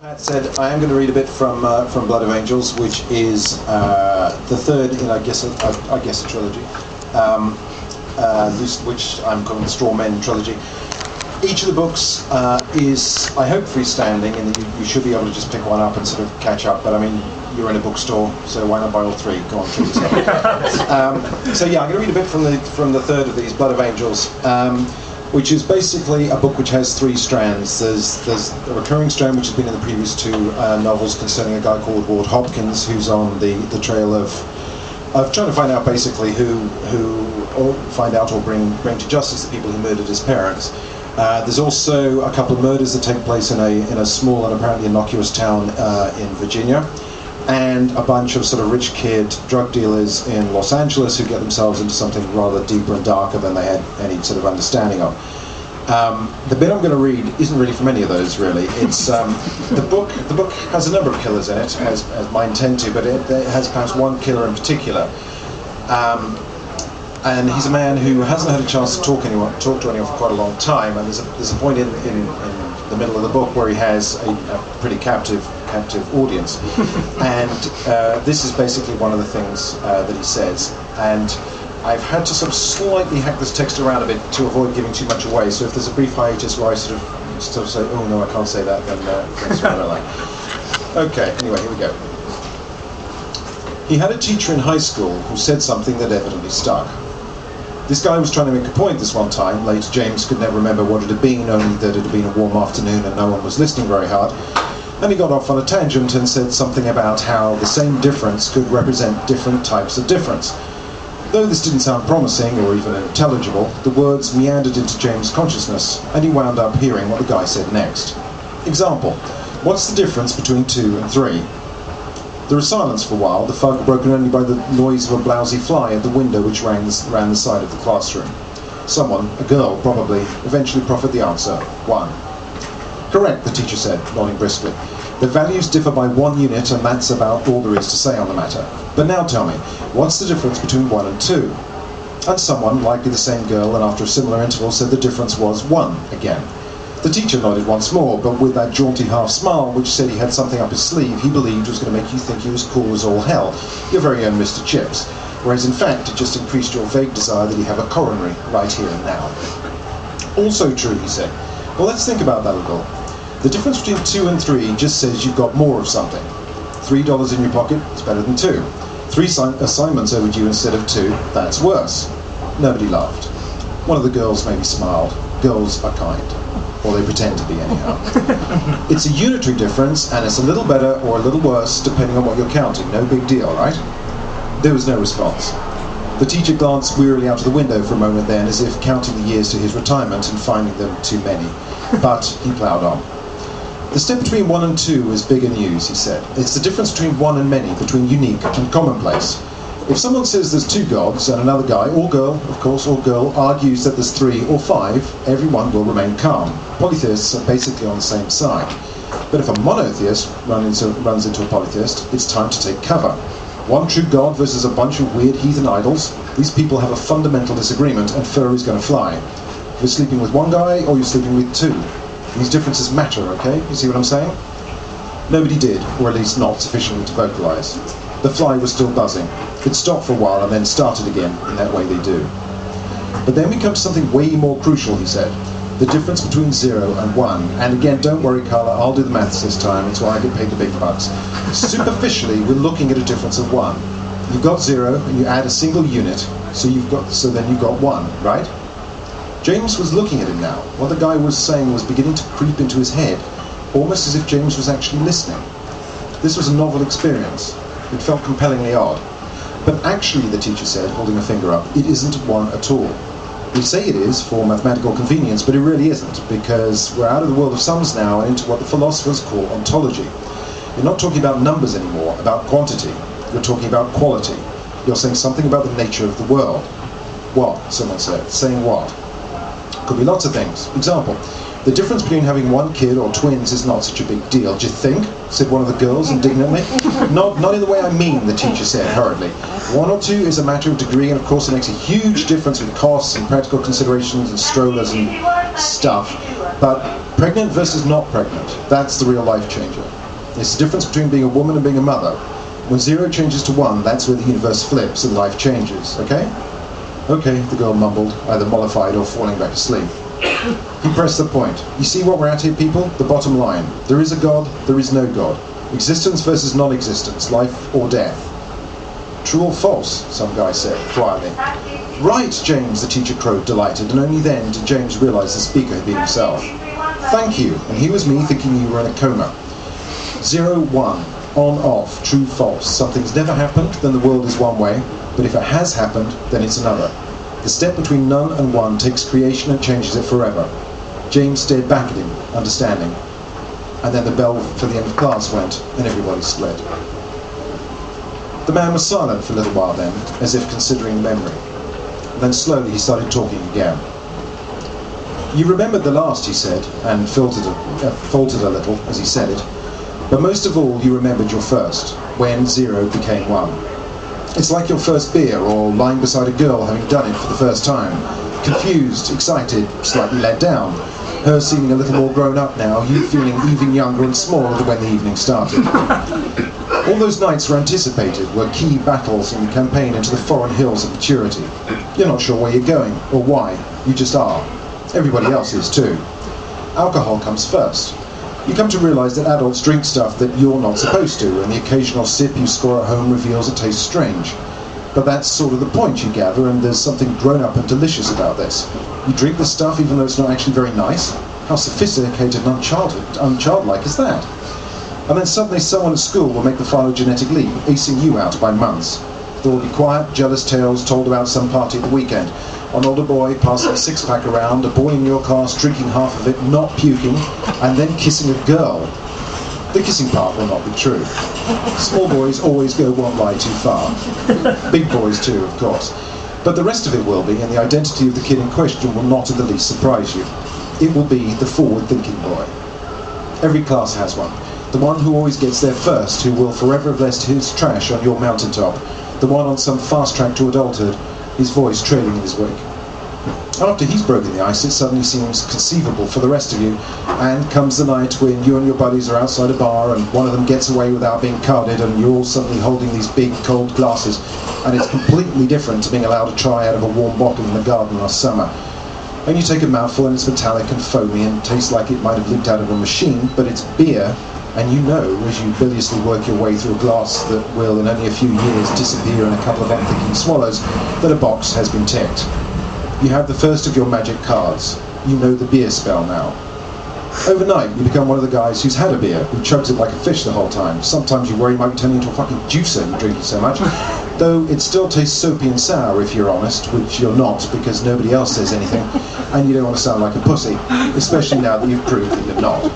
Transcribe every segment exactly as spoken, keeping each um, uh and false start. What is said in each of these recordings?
That said, I am going to read a bit from uh, from Blood of Angels, which is uh, the third in, I guess, a, I guess a trilogy, um, uh, which I'm calling the Straw Men trilogy. Each of the books uh, is, I hope, freestanding, and you, you should be able to just pick one up and sort of catch up. But I mean, you're in a bookstore, so why not buy all three? Go on, treat yourself. um, so yeah, I'm going to read a bit from the from the third of these, Blood of Angels. Um, which is basically a book which has three strands. There's there's a recurring strand which has been in the previous two uh, novels concerning a guy called Ward Hopkins, who's on the, the trail of of trying to find out basically who who or find out or bring bring to justice the people who murdered his parents. Uh, there's also a couple of murders that take place in a in a small and apparently innocuous town uh, in Virginia, and a bunch of sort of rich kid drug dealers in Los Angeles who get themselves into something rather deeper and darker than they had any sort of understanding of. Um, the bit I'm going to read isn't really from any of those, really. It's um, the book. The book has a number of killers in it, as, as mine tend to, but it, it has perhaps one killer in particular. Um, and he's a man who hasn't had a chance to talk anyone, talk to anyone for quite a long time. And there's a, there's a point in, in, in the middle of the book where he has a, a pretty captive captive audience, and uh, this is basically one of the things uh, that he says. And I've had to sort of slightly hack this text around a bit to avoid giving too much away. So if there's a brief hiatus where I sort of sort of say, "Oh no, I can't say that," then uh, that's what I like. Okay. Anyway, here we go. He had a teacher in high school who said something that evidently stuck. This guy was trying to make a point this one time. Later, James could never remember what it had been, only that it had been a warm afternoon and no one was listening very hard. And he got off on a tangent and said something about how the same difference could represent different types of difference. Though this didn't sound promising or even intelligible, the words meandered into James' consciousness, and he wound up hearing what the guy said next. Example: what's the difference between two and three? There was silence for a while, the fug broken only by the noise of a blousy fly at the window which ran the, ran the side of the classroom. Someone, a girl probably, eventually proffered the answer: one. Correct, the teacher said, nodding briskly. The values differ by one unit, and that's about all there is to say on the matter. But now tell me, what's the difference between one and two? And someone, likely the same girl, and after a similar interval, said the difference was one again. The teacher nodded once more, but with that jaunty half smile which said he had something up his sleeve he believed was going to make you think he was cool as all hell, your very own Mister Chips, whereas in fact it just increased your vague desire that he have a coronary right here and now. Also true, he said. Well, let's think about that a little. The difference between two and three just says you've got more of something. Three dollars in your pocket is better than two. Three si- assignments overdue instead of two, that's worse. Nobody laughed. One of the girls maybe smiled. Girls are kind. Or they pretend to be anyhow. It's a unitary difference, and it's a little better or a little worse depending on what you're counting. No big deal, right? There was no response. The teacher glanced wearily out of the window for a moment then, as if counting the years to his retirement and finding them too many. But he ploughed on. The step between one and two is bigger news, he said. It's the difference between one and many, between unique and commonplace. If someone says there's two gods and another guy, or girl, of course, or girl, argues that there's three or five, everyone will remain calm. Polytheists are basically on the same side. But if a monotheist run into, runs into a polytheist, it's time to take cover. One true god versus a bunch of weird heathen idols. These people have a fundamental disagreement, and fur is going to fly. You're sleeping with one guy, or you're sleeping with two. These differences matter, okay? You see what I'm saying? Nobody did, or at least not sufficiently to vocalise. The fly was still buzzing. It stopped for a while and then started again, in that way they do. But then we come to something way more crucial, he said. The difference between zero and one. And again, don't worry, Carla, I'll do the maths this time. It's why I get paid the big bucks. Superficially, we're looking at a difference of one. You've got zero, and you add a single unit, so you've got, so then you've got one, right? James was looking at him now. What the guy was saying was beginning to creep into his head, almost as if James was actually listening. This was a novel experience. It felt compellingly odd. But actually, the teacher said, holding a finger up, it isn't one at all. We say it is for mathematical convenience, but it really isn't, because we're out of the world of sums now and into what the philosophers call ontology. You're not talking about numbers anymore, about quantity. You're talking about quality. You're saying something about the nature of the world. What? Someone said. Saying what? Could be lots of things. Example, the difference between having one kid or twins is not such a big deal. Do you think? Said one of the girls indignantly. Not, not in the way I mean, the teacher said hurriedly. One or two is a matter of degree, and of course it makes a huge difference with costs and practical considerations and strollers and stuff. But Pregnant versus not pregnant, that's the real life changer. It's the difference between being a woman and being a mother. When zero changes to one, that's where the universe flips and life changes, okay? Okay, the girl mumbled, either mollified or falling back asleep. He pressed the point. You see what we're at here, people? The bottom line. There is a God, there is no God. Existence versus non-existence, life or death. True or false, some guy said, quietly. Right, James, the teacher crowed, delighted, and only then did James realise the speaker had been himself. Thank you, and here was me thinking you were in a coma. Zero, one, on, off, true, false. Something's never happened, then the world is one way, but if it has happened, then it's another. The step between none and one takes creation and changes it forever. James stared back at him, understanding. And then the bell for the end of class went, and everybody split. The man was silent for a little while then, as if considering the memory. Then slowly he started talking again. You remembered the last, he said, and faltered a, uh, faltered a little as he said it. But most of all, you remembered your first, when zero became one. It's like your first beer, or lying beside a girl having done it for the first time. Confused, excited, slightly let down. Her seeming a little more grown up now, you feeling even younger and smaller than when the evening started. All those nights were anticipated, were key battles in the campaign into the foreign hills of maturity. You're not sure where you're going, or why, you just are. Everybody else is too. Alcohol comes first. You come to realise that adults drink stuff that you're not supposed to, and the occasional sip you score at home reveals it tastes strange. But that's sort of the point, you gather, and there's something grown-up and delicious about this. You drink the stuff even though it's not actually very nice? How sophisticated and unchildlike, unchildlike is that? And then suddenly someone at school will make the phylogenetic leap, acing you out by months. There will be quiet, jealous tales told about some party at the weekend. An older boy passing a six-pack around, a boy in your class drinking half of it, not puking, and then kissing a girl. The kissing part will not be true. Small boys always go one lie too far. Big boys too, of course. But the rest of it will be, and the identity of the kid in question will not in the least surprise you. It will be the forward-thinking boy. Every class has one. The one who always gets there first, who will forever have left his trash on your mountaintop. The one on some fast track to adulthood, his voice trailing in his wake. After he's broken the ice, it suddenly seems conceivable for the rest of you, and comes the night when you and your buddies are outside a bar and one of them gets away without being carded and you're all suddenly holding these big cold glasses, and it's completely different to being allowed to try out of a warm bottle in the garden last summer. And you take a mouthful and it's metallic and foamy and tastes like it might have leaked out of a machine, but it's beer, and you know, as you biliously work your way through a glass that will in only a few years disappear in a couple of unthinking swallows, that a box has been ticked. You have the first of your magic cards. You know the beer spell now. Overnight, you become one of the guys who's had a beer, who chugs it like a fish the whole time. Sometimes you worry you might be turning into a fucking juicer, you drink it so much. Though it still tastes soapy and sour, if you're honest, which you're not, because nobody else says anything, and you don't want to sound like a pussy, especially now that you've proved that you're not.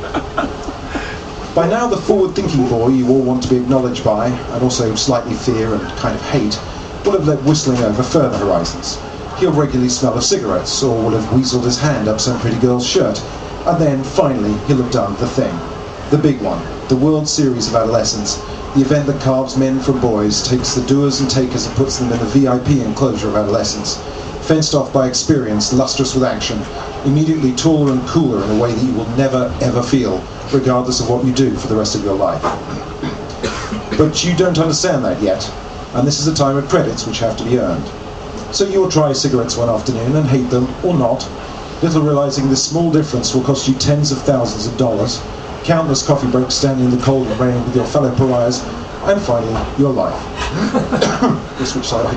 By now, the forward-thinking boy you all want to be acknowledged by, and also slightly fear and kind of hate, will have let whistling over further horizons. He'll regularly smell of cigarettes, or will have weaseled his hand up some pretty girl's shirt, and then, finally, he'll have done the thing. The big one. The World Series of Adolescence. The event that carves men from boys, takes the doers and takers and puts them in the V I P enclosure of adolescence. Fenced off by experience, lustrous with action, immediately taller and cooler in a way that you will never, ever feel, regardless of what you do for the rest of your life. But you don't understand that yet, and this is a time of credits which have to be earned. So you'll try cigarettes one afternoon and hate them, or not, little realising this small difference will cost you tens of thousands of dollars, countless coffee breaks standing in the cold and rain with your fellow pariahs, and finally, your life. Guess which side I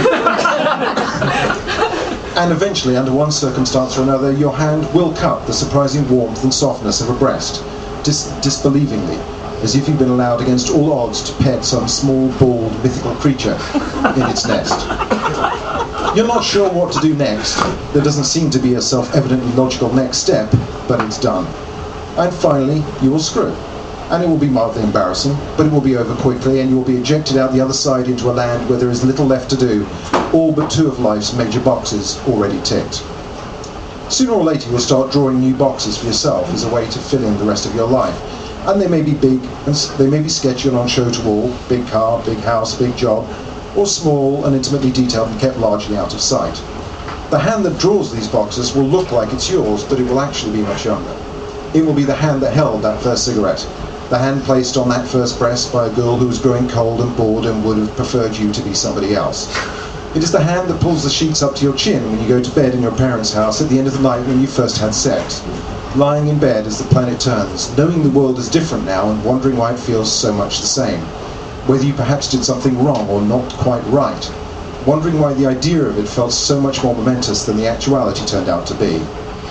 chose. And eventually, under one circumstance or another, your hand will cup the surprising warmth and softness of a breast, dis- disbelievingly, as if you've been allowed against all odds to pet some small, bald, mythical creature in its nest. You're not sure what to do next. There doesn't seem to be a self-evidently logical next step, but it's done. And finally, you will screw. And it will be mildly embarrassing, but it will be over quickly, and you will be ejected out the other side into a land where there is little left to do, all but two of life's major boxes already ticked. Sooner or later, you'll start drawing new boxes for yourself as a way to fill in the rest of your life. And they may be big, and they may be sketchy and on show to all, big car, big house, big job, or small and intimately detailed and kept largely out of sight. The hand that draws these boxes will look like it's yours, but it will actually be much younger. It will be the hand that held that first cigarette, the hand placed on that first breast by a girl who was growing cold and bored and would have preferred you to be somebody else. It is the hand that pulls the sheets up to your chin when you go to bed in your parents' house at the end of the night when you first had sex. Lying in bed as the planet turns, knowing the world is different now and wondering why it feels so much the same. Whether you perhaps did something wrong or not quite right. Wondering why the idea of it felt so much more momentous than the actuality turned out to be.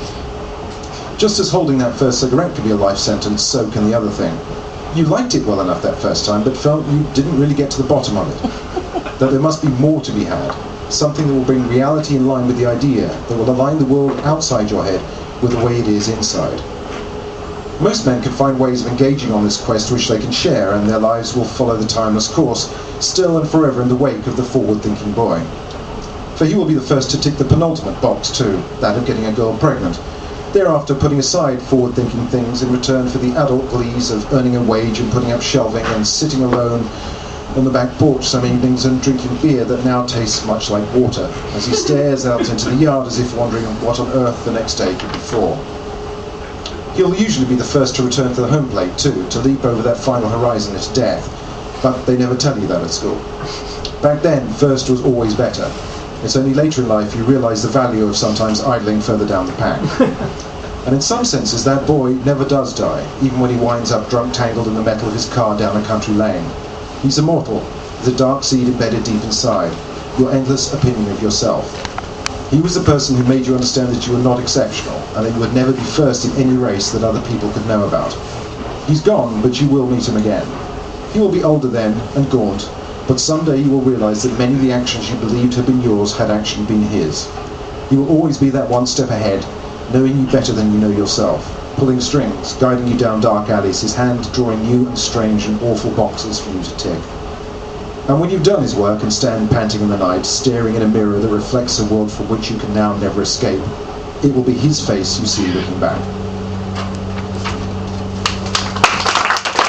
Just as holding that first cigarette can be a life sentence, so can the other thing. You liked it well enough that first time, but felt you didn't really get to the bottom of it. That there must be more to be had. Something that will bring reality in line with the idea, that will align the world outside your head with the way it is inside. Most men can find ways of engaging on this quest which they can share, and their lives will follow the timeless course, still and forever in the wake of the forward-thinking boy. For he will be the first to tick the penultimate box too, that of getting a girl pregnant, thereafter putting aside forward-thinking things in return for the adult glees of earning a wage and putting up shelving and sitting alone on the back porch some evenings and drinking beer that now tastes much like water, as he stares out into the yard as if wondering what on earth the next day could be for. He'll usually be the first to return to the home plate too, to leap over that final horizon into death, but they never tell you that at school. Back then, first was always better. It's only later in life you realise the value of sometimes idling further down the pack. And in some senses that boy never does die, even when he winds up drunk tangled in the metal of his car down a country lane. He's immortal, with a dark seed embedded deep inside, your endless opinion of yourself. He was the person who made you understand that you were not exceptional, and that you would never be first in any race that other people could know about. He's gone, but you will meet him again. He will be older then, and gaunt, but someday you will realise that many of the actions you believed had been yours had actually been his. He will always be that one step ahead, knowing you better than you know yourself, pulling strings, guiding you down dark alleys, his hand drawing new and strange and awful boxes for you to tick. And when you've done his work and stand panting in the night, staring in a mirror that reflects a world from which you can now never escape, it will be his face you see looking back.